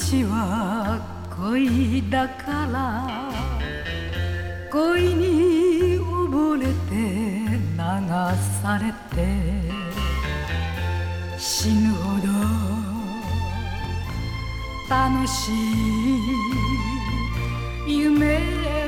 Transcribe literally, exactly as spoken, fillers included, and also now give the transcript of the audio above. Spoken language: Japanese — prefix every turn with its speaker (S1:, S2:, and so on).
S1: 命は恋だから恋に溺れて流されて死ぬほど楽しい夢